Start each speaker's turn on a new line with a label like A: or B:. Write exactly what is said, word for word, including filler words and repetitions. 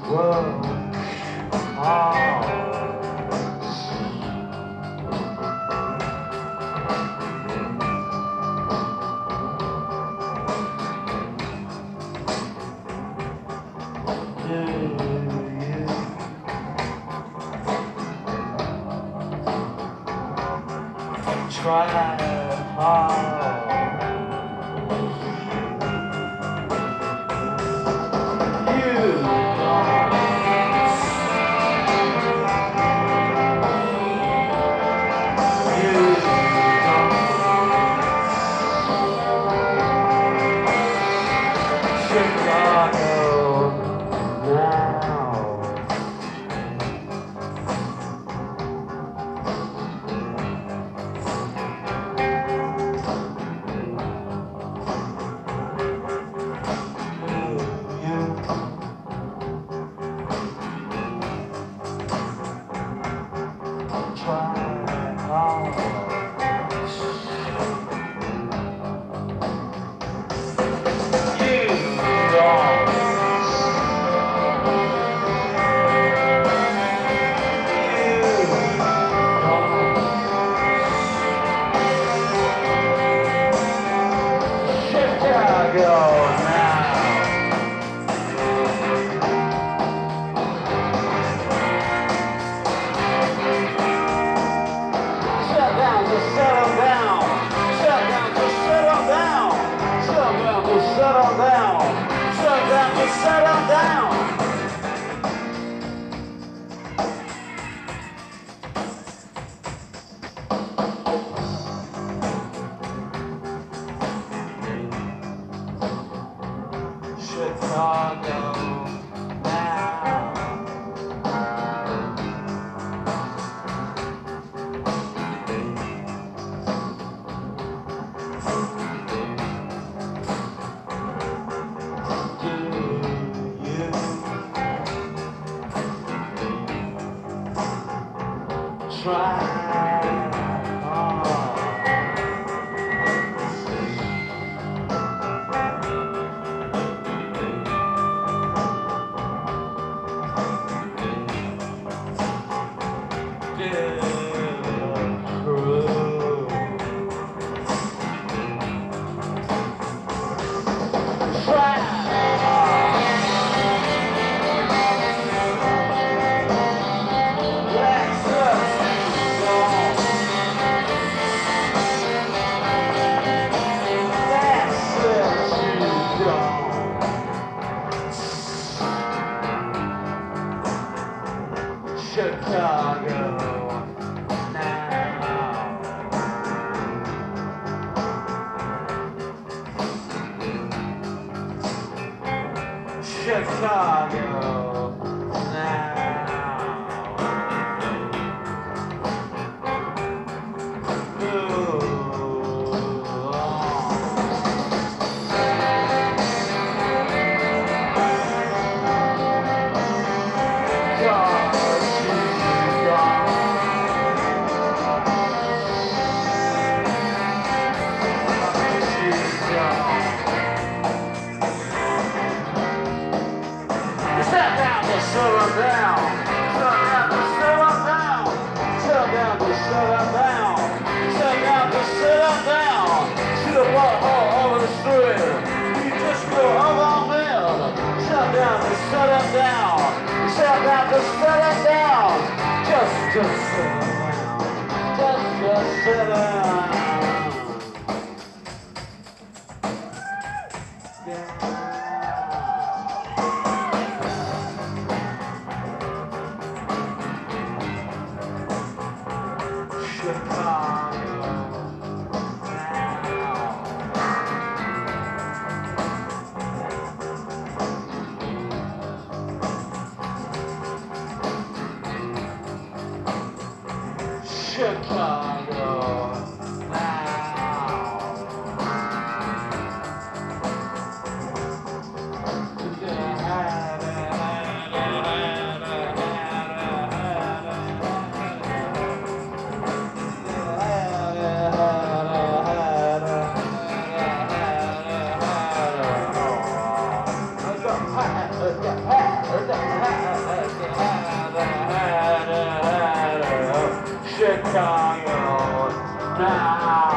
A: Whoa. Oh. Try hard. You don't. You don't. Chicago now. Settle down, settle down, just settle down. Chicago now. Try hard. Get through. Try hard. Let's Chicago now. Chicago now. Ooh. Settle down, settle down, settle down, settle down, settle down, settle down, settle down. See the blood all over the street. You just go over there. Settle down, settle down, settle down, settle down. Just, just settle down, just, just settle down. Yeah. Chicago now. down.